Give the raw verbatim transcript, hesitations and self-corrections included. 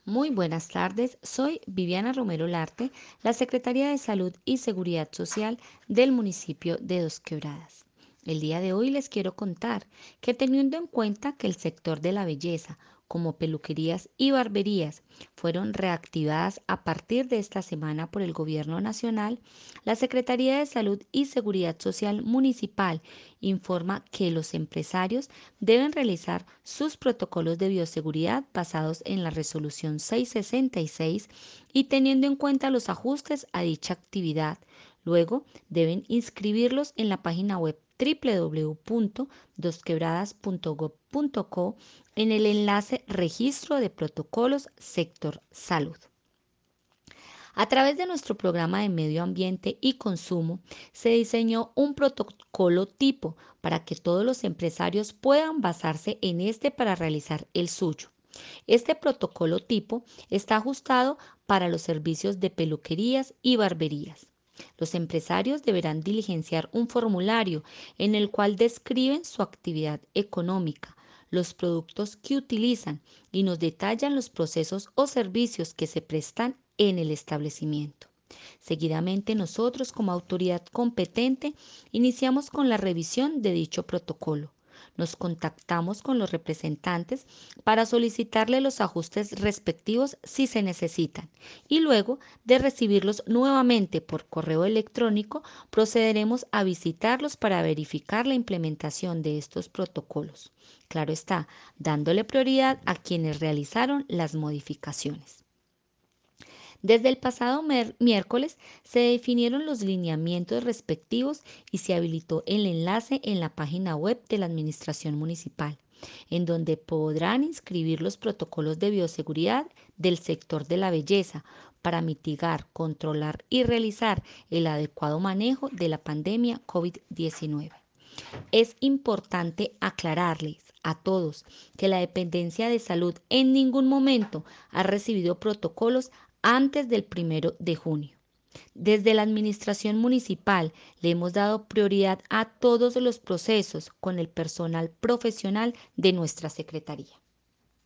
Muy buenas tardes, soy Viviana Romero Larte, la Secretaria de Salud y Seguridad Social del municipio de Dos Quebradas. El día de hoy les quiero contar que teniendo en cuenta que el sector de la belleza, como peluquerías y barberías, fueron reactivadas a partir de esta semana por el Gobierno Nacional, la Secretaría de Salud y Seguridad Social Municipal informa que los empresarios deben realizar sus protocolos de bioseguridad basados en la resolución seiscientos sesenta y seis y teniendo en cuenta los ajustes a dicha actividad. Luego deben inscribirlos en la página web w w w punto dosquebradas punto gob punto co en el enlace Registro de Protocolos Sector Salud. A través de nuestro programa de medio ambiente y consumo, se diseñó un protocolo tipo para que todos los empresarios puedan basarse en este para realizar el suyo. Este protocolo tipo está ajustado para los servicios de peluquerías y barberías. Los empresarios deberán diligenciar un formulario en el cual describen su actividad económica, los productos que utilizan y nos detallan los procesos o servicios que se prestan en el establecimiento. Seguidamente, nosotros como autoridad competente iniciamos con la revisión de dicho protocolo. Nos contactamos con los representantes para solicitarle los ajustes respectivos si se necesitan y luego de recibirlos nuevamente por correo electrónico procederemos a visitarlos para verificar la implementación de estos protocolos. Claro está, dándole prioridad a quienes realizaron las modificaciones. Desde el pasado miércoles se definieron los lineamientos respectivos y se habilitó el enlace en la página web de la Administración Municipal, en donde podrán inscribir los protocolos de bioseguridad del sector de la belleza para mitigar, controlar y realizar el adecuado manejo de la pandemia COVID diecinueve. Es importante aclararles a todos que la dependencia de salud en ningún momento ha recibido protocolos antes del primero de junio. Desde la administración municipal le hemos dado prioridad a todos los procesos con el personal profesional de nuestra secretaría.